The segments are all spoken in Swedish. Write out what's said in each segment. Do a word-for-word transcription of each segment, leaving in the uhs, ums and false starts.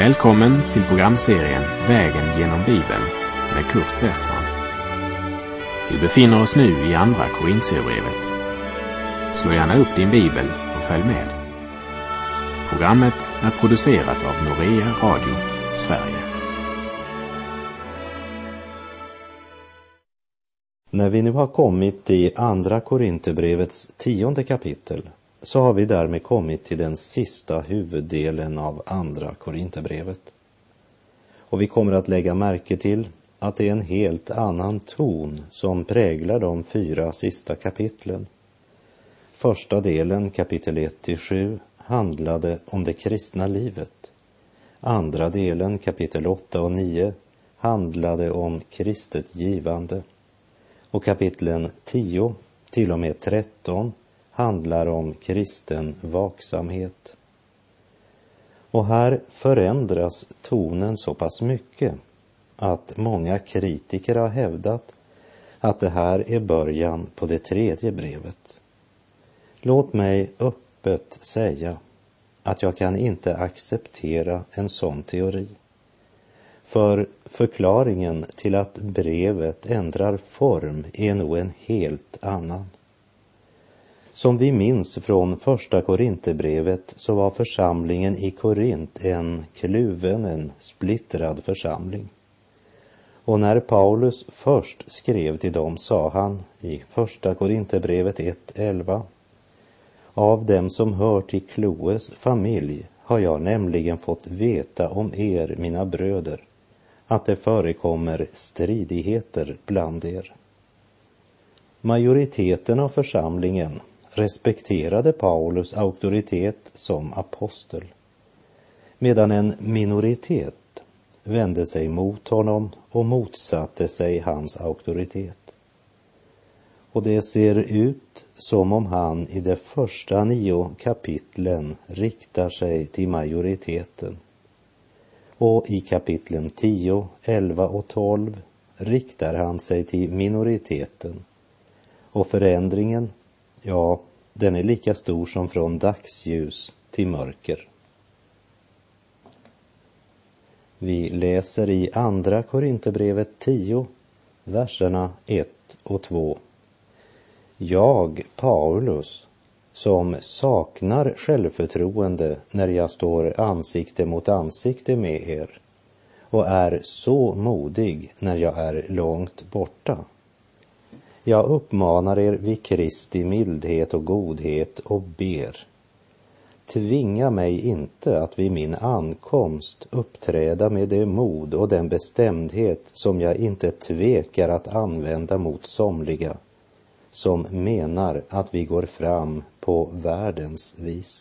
Välkommen till programserien Vägen genom Bibeln med Kurt Westman. Vi befinner oss nu i andra Korinthierbrevet. Slå gärna upp din bibel och följ med. Programmet är producerat av Norea Radio, Sverige. När vi nu har kommit till andra Korinthierbrevets tionde kapitel så har vi därmed kommit till den sista huvuddelen av andra Korinthierbrevet. Och vi kommer att lägga märke till att det är en helt annan ton som präglar de fyra sista kapitlen. Första delen, kapitel ett till sju, handlade om det kristna livet. Andra delen, kapitel åtta och nio, handlade om kristet givande. Och kapitlen tio till och med tretton handlar om kristen vaksamhet. Och här förändras tonen så pass mycket att många kritiker har hävdat att det här är början på det tredje brevet. Låt mig öppet säga att jag kan inte acceptera en sån teori. För förklaringen till att brevet ändrar form är nog en helt annan. Som vi minns från första Korinthierbrevet så var församlingen i Korint en kluven, en splittrad församling. Och när Paulus först skrev till dem sa han i första Korinthierbrevet ett elva: Av dem som hör till Kloes familj har jag nämligen fått veta om er, mina bröder, att det förekommer stridigheter bland er. Majoriteten av församlingen respekterade Paulus auktoritet som apostel, medan en minoritet vände sig mot honom och motsatte sig hans auktoritet. Och det ser ut som om han i de första nio kapitlen riktar sig till majoriteten. Och i kapitlen tio, elva och tolv riktar han sig till minoriteten. Och förändringen, ja, den är lika stor som från dagsljus till mörker. Vi läser i andra Korinthierbrevet tio, verserna ett och två. Jag, Paulus, som saknar självförtroende när jag står ansikte mot ansikte med er och är så modig när jag är långt borta. Jag uppmanar er vid Kristi mildhet och godhet och ber. Tvinga mig inte att vid min ankomst uppträda med det mod och den bestämdhet som jag inte tvekar att använda mot somliga som menar att vi går fram på världens vis.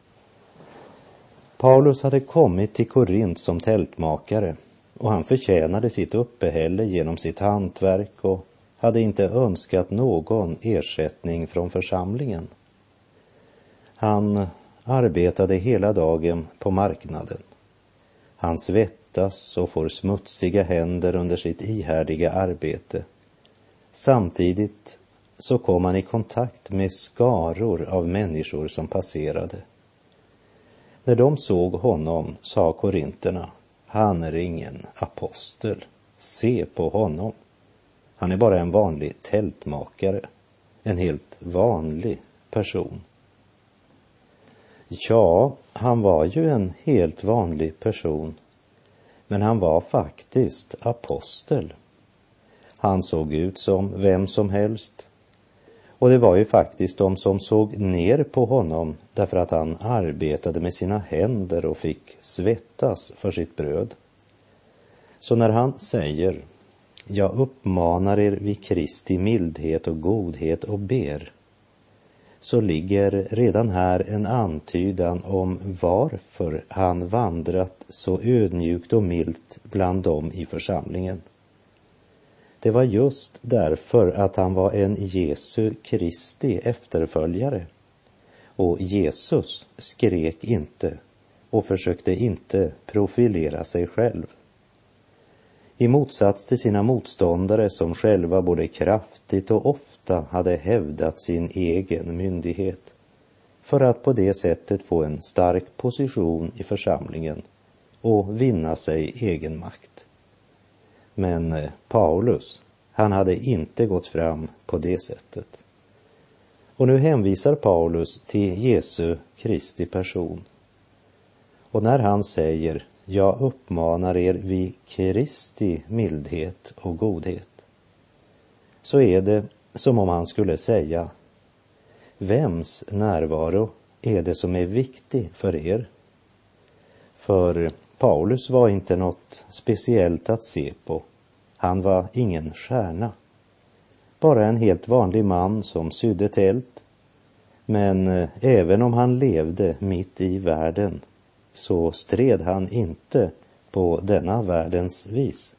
Paulus hade kommit till Korint som tältmakare och han förtjänade sitt uppehälle genom sitt hantverk och hade inte önskat någon ersättning från församlingen. Han arbetade hela dagen på marknaden. Han svettas och får smutsiga händer under sitt ihärdiga arbete. Samtidigt så kom han i kontakt med skaror av människor som passerade. När de såg honom sa korinterna: han är ingen apostel, se på honom. Han är bara en vanlig tältmakare, en helt vanlig person. Ja, han var ju en helt vanlig person, men han var faktiskt apostel. Han såg ut som vem som helst. Och det var ju faktiskt de som såg ner på honom därför att han arbetade med sina händer och fick svettas för sitt bröd. Så när han säger: jag uppmanar er vid Kristi mildhet och godhet och ber, så ligger redan här en antydan om varför han vandrat så ödmjukt och milt bland dem i församlingen. Det var just därför att han var en Jesu Kristi efterföljare. Och Jesus skrek inte och försökte inte profilera sig själv. I motsats till sina motståndare som själva både kraftigt och ofta hade hävdat sin egen myndighet för att på det sättet få en stark position i församlingen och vinna sig egen makt. Men Paulus, han hade inte gått fram på det sättet. Och nu hänvisar Paulus till Jesu Kristi person. Och när han säger, jag uppmanar er vid Kristi mildhet och godhet, så är det som om han skulle säga, vems närvaro är det som är viktig för er? För Paulus var inte något speciellt att se på. Han var ingen stjärna. Bara en helt vanlig man som sydde tält. Men även om han levde mitt i världen så stred han inte på denna världens vis.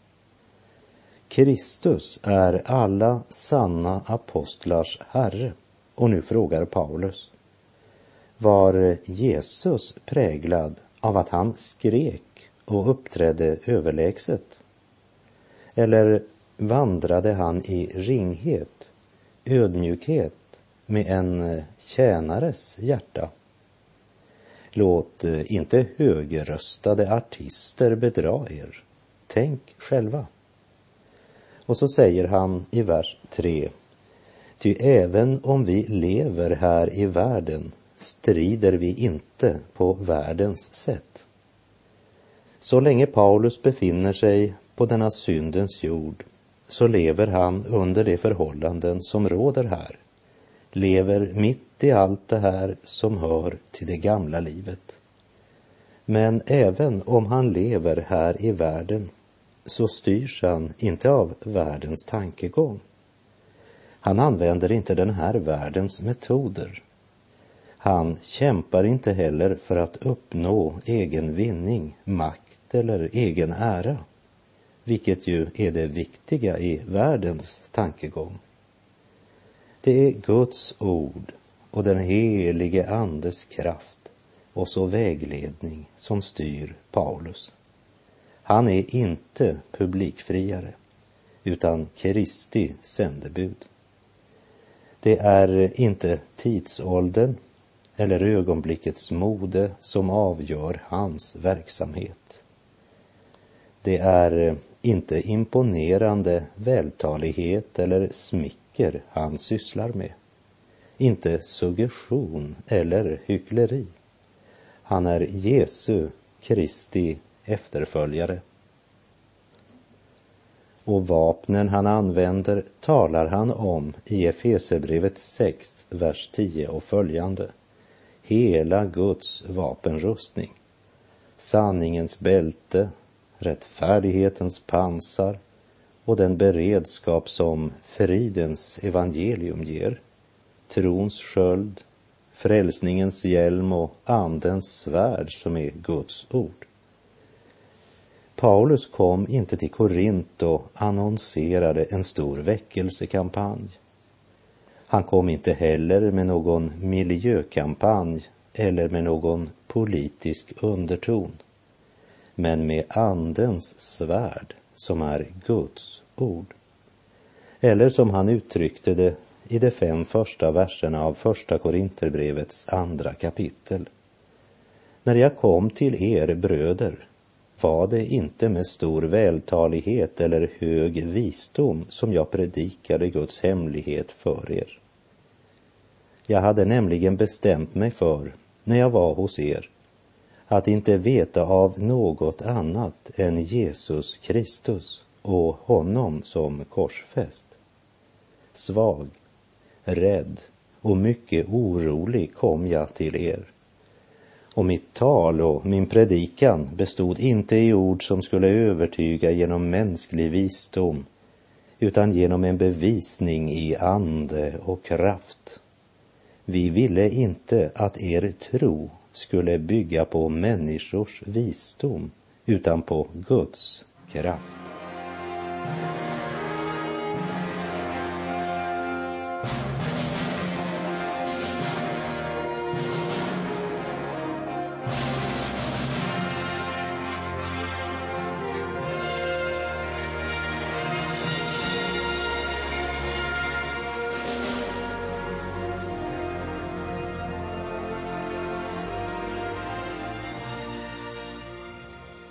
Kristus är alla sanna apostlars herre. Och nu frågar Paulus, var Jesus präglad av att han skrek och uppträdde överlägset? Eller vandrade han i ringhet, ödmjukhet med en tjänares hjärta? Låt inte högröstade artister bedra er. Tänk själva. Och så säger han i vers tre, ty även om vi lever här i världen strider vi inte på världens sätt. Så länge Paulus befinner sig på denna syndens jord så lever han under de förhållanden som råder här. Lever mitt i allt det här som hör till det gamla livet. Men även om han lever här i världen så styrs han inte av världens tankegång. Han använder inte den här världens metoder. Han kämpar inte heller för att uppnå egen vinning, makt eller egen ära, vilket ju är det viktiga i världens tankegång. Det är Guds ord och den helige andes kraft och så vägledning som styr Paulus. Han är inte publikfriare utan Kristi sändebud. Det är inte tidsåldern eller ögonblickets mode som avgör hans verksamhet. Det är inte imponerande vältalighet eller smicker han sysslar med. Inte suggestion eller hyckleri. Han är Jesu Kristi efterföljare. Och vapnen han använder talar han om i Efesierbrevet sex, vers tio och följande. Hela Guds vapenrustning, sanningens bälte, rättfärdighetens pansar och den beredskap som fridens evangelium ger, trons sköld, frälsningens hjälm och andens svärd som är Guds ord. Paulus kom inte till Korint och annonserade en stor väckelsekampanj. Han kom inte heller med någon miljökampanj eller med någon politisk underton, men med andens svärd som är Guds ord. Eller som han uttryckte det i de fem första verserna av första Korinterbrevets andra kapitel. När jag kom till er bröder var det inte med stor vältalighet eller hög visdom som jag predikade Guds hemlighet för er. Jag hade nämligen bestämt mig för, när jag var hos er, att inte veta av något annat än Jesus Kristus och honom som korsfäst. Svag, rädd och mycket orolig kom jag till er. Och mitt tal och min predikan bestod inte i ord som skulle övertyga genom mänsklig visdom, utan genom en bevisning i ande och kraft. Vi ville inte att er tro skulle bygga på människors visdom, utan på Guds kraft.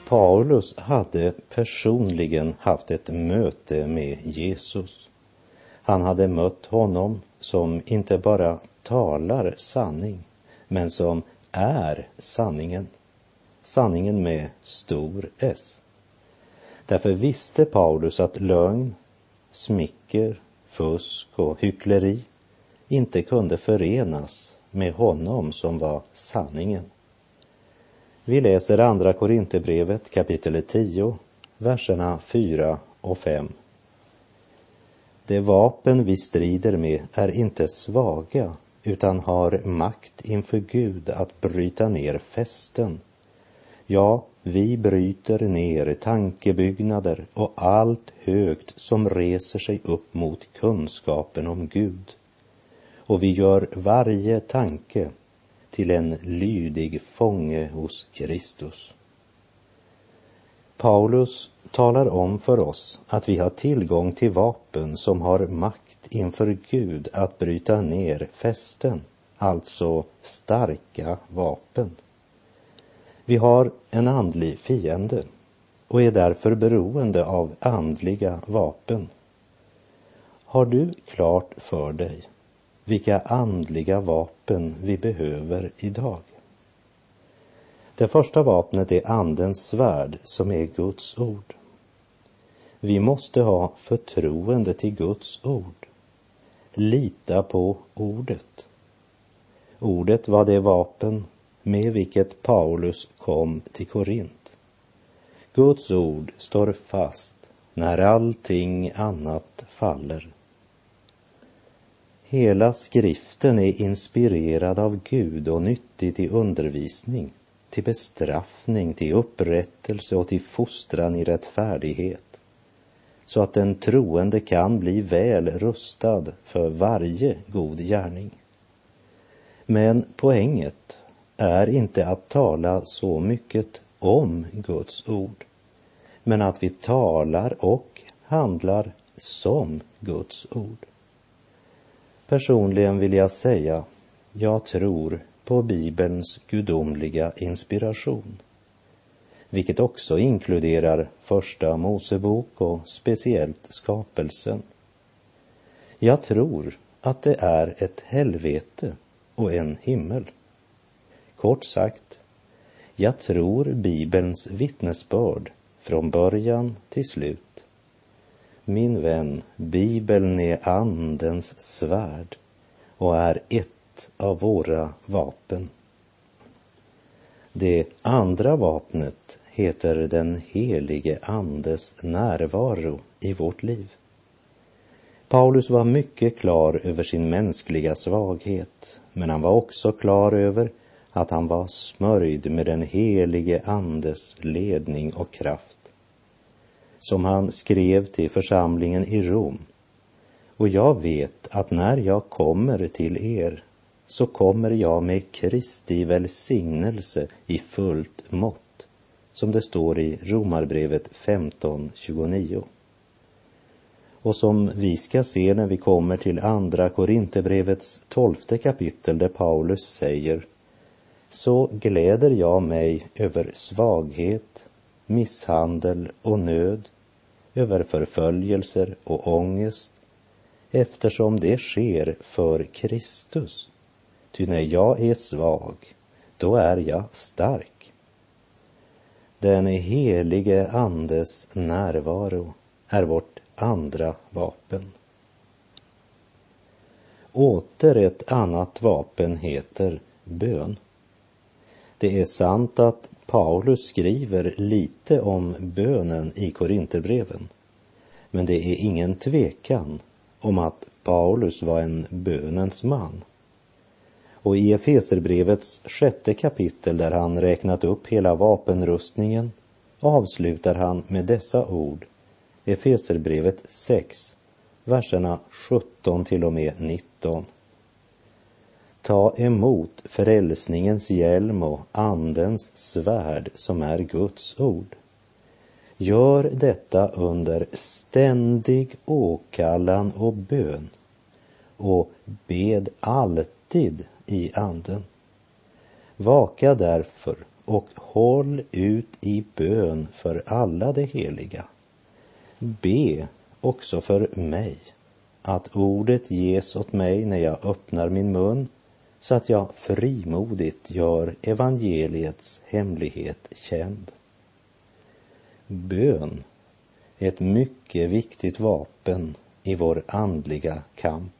Paulus hade personligen haft ett möte med Jesus. Han hade mött honom som inte bara talar sanning, men som är sanningen. Sanningen med stor S. Därför visste Paulus att lögn, smicker, fusk och hyckleri inte kunde förenas med honom som var sanningen. Vi läser andra Korinthierbrevet kapitel tio, verserna fyra och fem. Det vapen vi strider med är inte svaga, utan har makt inför Gud att bryta ner fästen. Ja, vi bryter ner tankebyggnader och allt högt som reser sig upp mot kunskapen om Gud. Och vi gör varje tanke till en lydig fånge hos Kristus. Paulus talar om för oss att vi har tillgång till vapen som har makt inför Gud att bryta ner fästen, alltså starka vapen. Vi har en andlig fiende och är därför beroende av andliga vapen. Har du klart för dig vilka andliga vapen vi behöver idag? Det första vapnet är andens svärd, som är Guds ord. Vi måste ha förtroende till Guds ord. Lita på ordet. Ordet var det vapen med vilket Paulus kom till Korint. Guds ord står fast när allting annat faller. Hela skriften är inspirerad av Gud och nyttig till undervisning, till bestraffning, till upprättelse och till fostran i rättfärdighet, så att den troende kan bli väl rustad för varje god gärning. Men poänget är inte att tala så mycket om Guds ord, men att vi talar och handlar som Guds ord. Personligen vill jag säga, jag tror på Bibelns gudomliga inspiration, vilket också inkluderar första Mosebok och speciellt skapelsen. Jag tror att det är ett helvete och en himmel. Kort sagt, jag tror Bibelns vittnesbörd från början till slut. Min vän, Bibeln är andens svärd och är ett av våra vapen. Det andra vapnet heter den helige andes närvaro i vårt liv. Paulus var mycket klar över sin mänskliga svaghet, men han var också klar över att han var smörjd med den helige andes ledning och kraft. Som han skrev till församlingen i Rom. Och jag vet att när jag kommer till er så kommer jag med Kristi välsignelse i fullt mått, som det står i Romarbrevet femton tjugonio. Och som vi ska se när vi kommer till andra Korinthierbrevets tolfte kapitel, där Paulus säger: så gläder jag mig över svaghet, misshandel och nöd, över förföljelser och ångest, eftersom det sker för Kristus. Ty när jag är svag, då är jag stark. Den helige andes närvaro är vårt andra vapen. Åter ett annat vapen heter bön. Det är sant att Paulus skriver lite om bönen i Korintherbreven, men det är ingen tvekan om att Paulus var en bönens man. Och i Efeserbrevets sjätte kapitel, där han räknat upp hela vapenrustningen, avslutar han med dessa ord, Efeserbrevet sex, verserna sjutton till och med nitton. Ta emot frälsningens hjälm och andens svärd som är Guds ord. Gör detta under ständig åkallan och bön, och bed alltid i anden. Vaka därför och håll ut i bön för alla de heliga. Be också för mig, att ordet ges åt mig när jag öppnar min mun, så att jag frimodigt gör evangeliets hemlighet känd. Bön är ett mycket viktigt vapen i vår andliga kamp.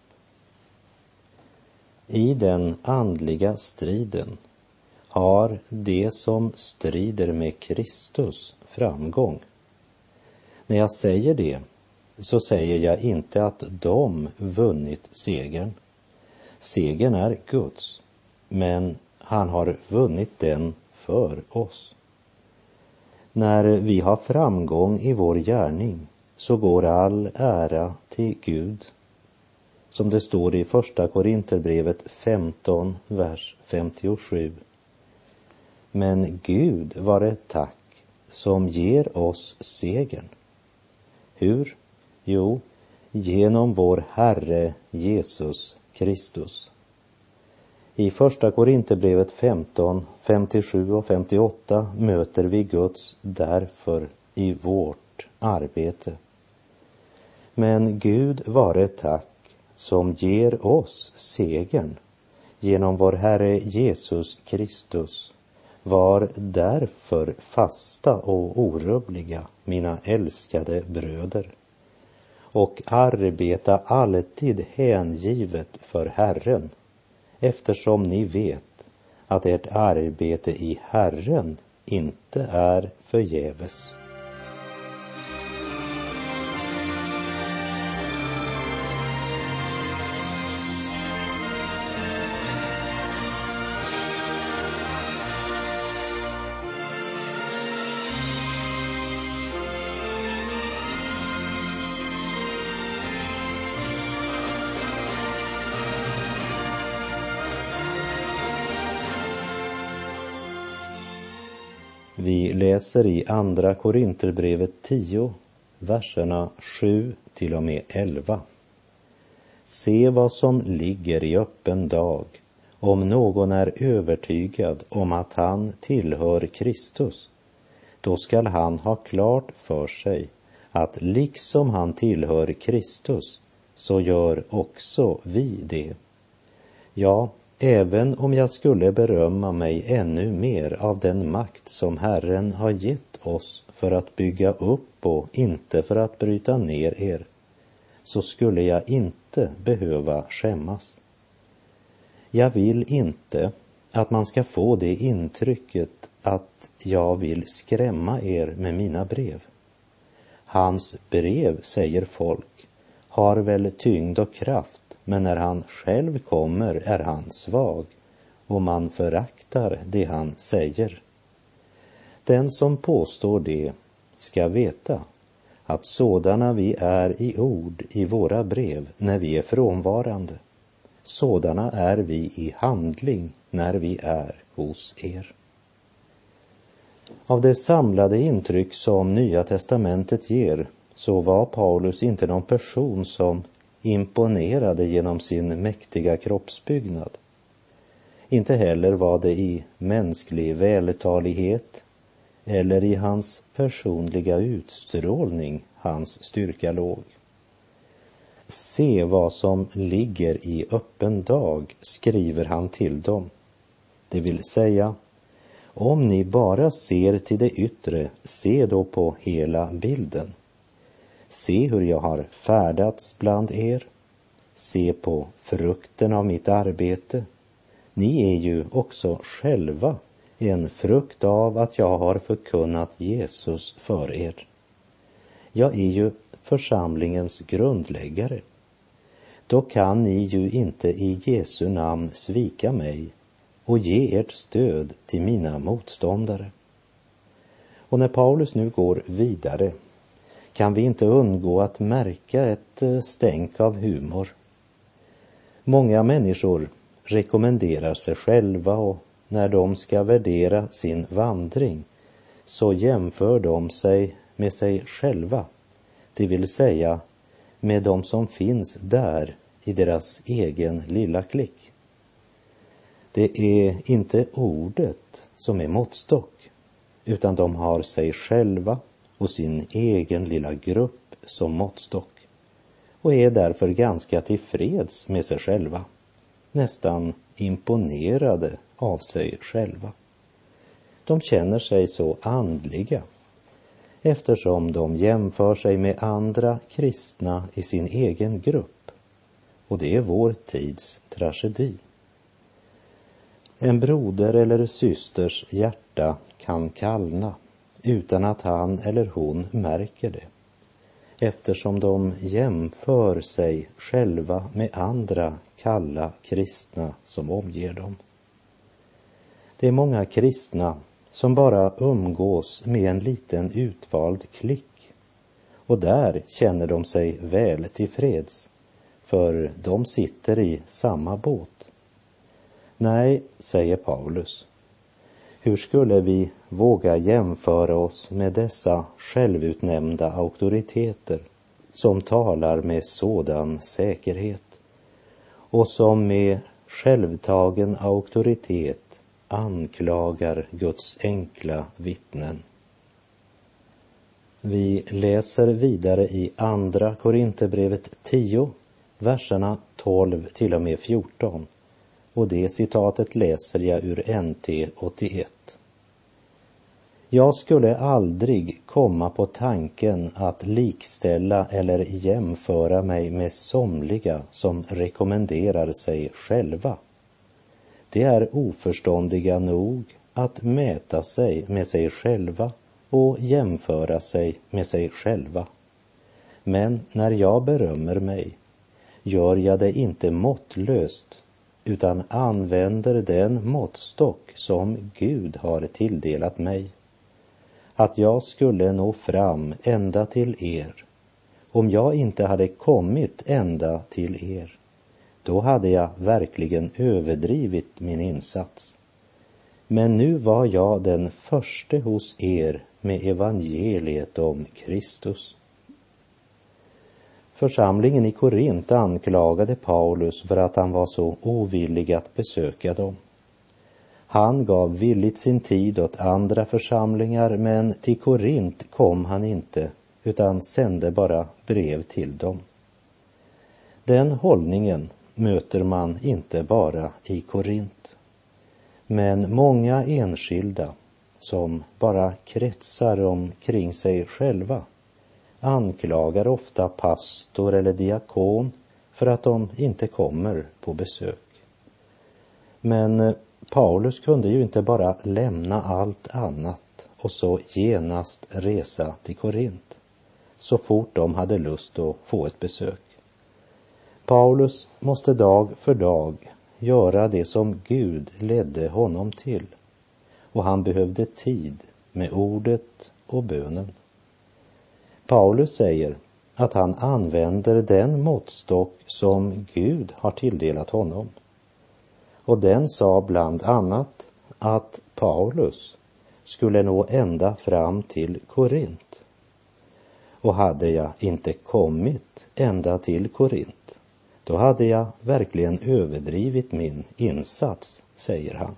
I den andliga striden har det som strider med Kristus framgång. När jag säger det så säger jag inte att de vunnit segern. Segern är Guds, men han har vunnit den för oss. När vi har framgång i vår gärning så går all ära till Gud. Som det står i första Korinterbrevet femton, vers femtiosju. Men Gud var ett tack som ger oss segern. Hur? Jo, genom vår Herre Jesus Kristus. I första Korinterbrevet femton, femtiosju och femtioåtta möter vi Guds därför i vårt arbete. Men Gud vare tack som ger oss segern genom vår Herre Jesus Kristus. Var därför fasta och orubbliga, mina älskade bröder, och arbeta alltid hängivet för Herren, eftersom ni vet att ert arbete i Herren inte är förgäves. Vi läser i andra Korinterbrevet tio, verserna sju till och med elva. Se vad som ligger i öppen dag, om någon är övertygad om att han tillhör Kristus. Då skall han ha klart för sig att liksom han tillhör Kristus, så gör också vi det. Ja, även om jag skulle berömma mig ännu mer av den makt som Herren har gett oss för att bygga upp och inte för att bryta ner er, så skulle jag inte behöva skämmas. Jag vill inte att man ska få det intrycket att jag vill skrämma er med mina brev. Hans brev, säger folk, har väl tyngd och kraft, men när han själv kommer är han svag och man föraktar det han säger. Den som påstår det ska veta att sådana vi är i ord i våra brev när vi är frånvarande, sådana är vi i handling när vi är hos er. Av det samlade intryck som Nya testamentet ger så var Paulus inte någon person som imponerade genom sin mäktiga kroppsbyggnad. Inte heller var det i mänsklig vältalighet eller i hans personliga utstrålning hans styrka låg. Se vad som ligger i öppen dag, skriver han till dem. Det vill säga, om ni bara ser till det yttre, se då på hela bilden. Se hur jag har färdats bland er. Se på frukten av mitt arbete. Ni är ju också själva en frukt av att jag har förkunnat Jesus för er. Jag är ju församlingens grundläggare. Då kan ni ju inte i Jesu namn svika mig och ge ert stöd till mina motståndare. Och när Paulus nu går vidare kan vi inte undgå att märka ett stänk av humor. Många människor rekommenderar sig själva, och när de ska värdera sin vandring så jämför de sig med sig själva, det vill säga med de som finns där i deras egen lilla klick. Det är inte ordet som är måttstock, utan de har sig själva och sin egen lilla grupp som måttstock och är därför ganska tillfreds med sig själva, nästan imponerade av sig själva. De känner sig så andliga eftersom de jämför sig med andra kristna i sin egen grupp, och det är vår tids tragedi. En broder eller systers hjärta kan kallna utan att han eller hon märker det, eftersom de jämför sig själva med andra kalla kristna som omger dem. Det är många kristna som bara umgås med en liten utvald klick, och där känner de sig väl tillfreds, för de sitter i samma båt. Nej, säger Paulus, hur skulle vi våga jämföra oss med dessa självutnämnda auktoriteter som talar med sådan säkerhet och som med självtagen auktoritet anklagar Guds enkla vittnen? Vi läser vidare i andra Korinthierbrevet tio, verserna tolv till och med fjorton. Och det citatet läser jag ur N T åttioett. Jag skulle aldrig komma på tanken att likställa eller jämföra mig med somliga som rekommenderar sig själva. De är oförståndiga nog att mäta sig med sig själva och jämföra sig med sig själva. Men när jag berömmer mig gör jag det inte måttlöst, utan använder den måttstock som Gud har tilldelat mig. Att jag skulle nå fram ända till er. Om jag inte hade kommit ända till er, då hade jag verkligen överdrivit min insats. Men nu var jag den första hos er med evangeliet om Kristus. Församlingen i Korint anklagade Paulus för att han var så ovillig att besöka dem. Han gav villigt sin tid åt andra församlingar, men till Korint kom han inte, utan sände bara brev till dem. Den hållningen möter man inte bara i Korint, men många enskilda som bara kretsar omkring sig själva anklagar ofta pastor eller diakon för att de inte kommer på besök. Men Paulus kunde ju inte bara lämna allt annat och så genast resa till Korint så fort de hade lust att få ett besök. Paulus måste dag för dag göra det som Gud ledde honom till, och han behövde tid med ordet och bönen. Paulus säger att han använder den måttstock som Gud har tilldelat honom. Och den sa bland annat att Paulus skulle nå ända fram till Korint. Och hade jag inte kommit ända till Korint, då hade jag verkligen överdrivit min insats, säger han.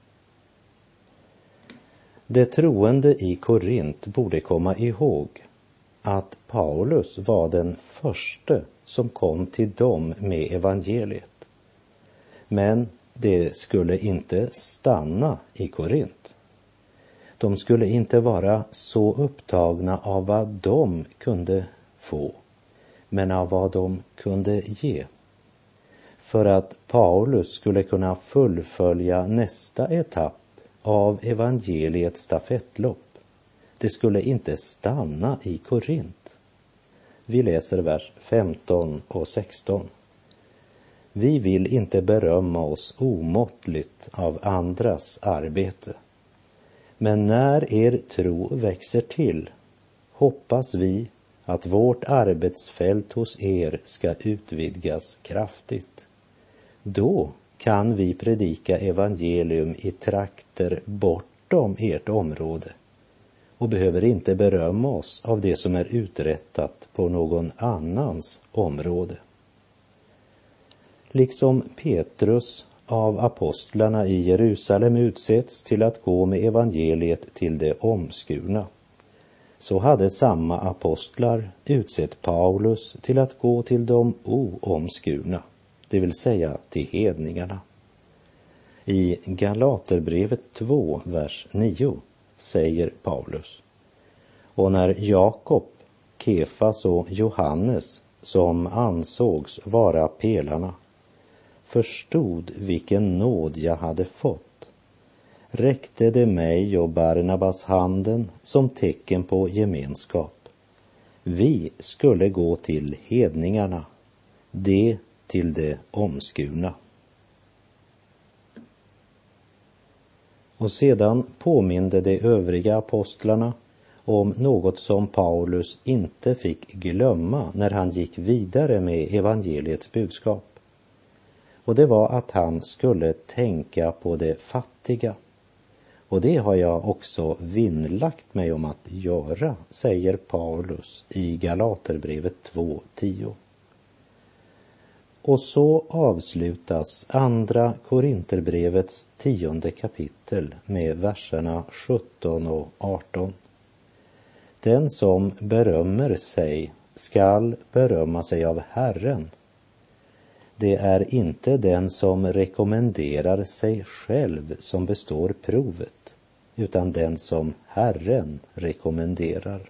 De troende i Korint borde komma ihåg att Paulus var den första som kom till dem med evangeliet. Men det skulle inte stanna i Korint. De skulle inte vara så upptagna av vad de kunde få, men av vad de kunde ge. För att Paulus skulle kunna fullfölja nästa etapp av evangeliets stafettlopp, det skulle inte stanna i Korint. Vi läser vers femton och sexton. Vi vill inte berömma oss omåttligt av andras arbete. Men när er tro växer till, hoppas vi att vårt arbetsfält hos er ska utvidgas kraftigt. Då kan vi predika evangelium i trakter bortom ert område och behöver inte berömma oss av det som är uträttat på någon annans område. Liksom Petrus av apostlarna i Jerusalem utsetts till att gå med evangeliet till de omskurna, så hade samma apostlar utsett Paulus till att gå till de oomskurna, det vill säga till hedningarna. I Galaterbrevet två, vers nio säger Paulus: och när Jakob, Kefas och Johannes, som ansågs vara pelarna, förstod vilken nåd jag hade fått, räckte det mig och Barnabas handen som tecken på gemenskap. Vi skulle gå till hedningarna, det till de omskurna. Och sedan påminde de övriga apostlarna om något som Paulus inte fick glömma när han gick vidare med evangeliets budskap. Och det var att han skulle tänka på det fattiga. Och det har jag också vinnlagt mig om att göra, säger Paulus i Galaterbrevet två tio. Och så avslutas andra Korinterbrevets tionde kapitel med verserna sjutton och arton. Den som berömmer sig skall berömma sig av Herren. Det är inte den som rekommenderar sig själv som består provet, utan den som Herren rekommenderar.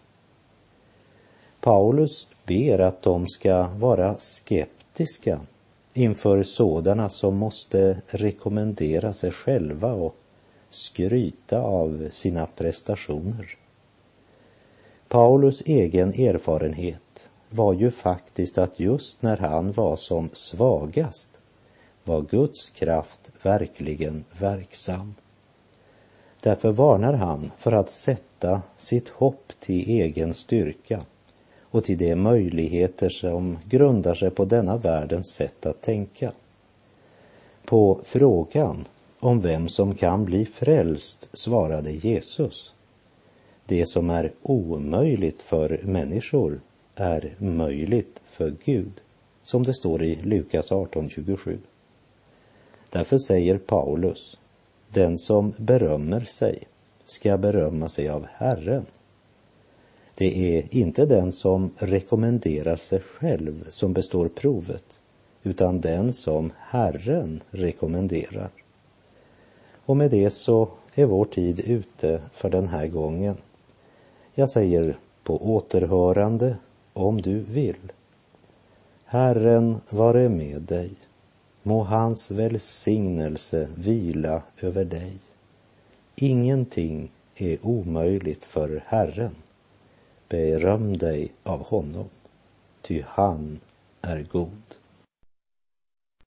Paulus ber att de ska vara skeptiska inför sådana som måste rekommendera sig själva och skryta av sina prestationer. Paulus egen erfarenhet var ju faktiskt att just när han var som svagast var Guds kraft verkligen verksam. Därför varnar han för att sätta sitt hopp till egen styrka och till de möjligheter som grundar sig på denna världens sätt att tänka. På frågan om vem som kan bli frälst svarade Jesus: det som är omöjligt för människor är möjligt för Gud, som det står i Lukas arton tjugosju. Därför säger Paulus: den som berömmer sig ska berömma sig av Herren. Det är inte den som rekommenderar sig själv som består provet, utan den som Herren rekommenderar. Och med det så är vår tid ute för den här gången. Jag säger på återhörande om du vill. Herren vare med dig. Må hans välsignelse vila över dig. Ingenting är omöjligt för Herren. Beröm dig av honom, ty han är god.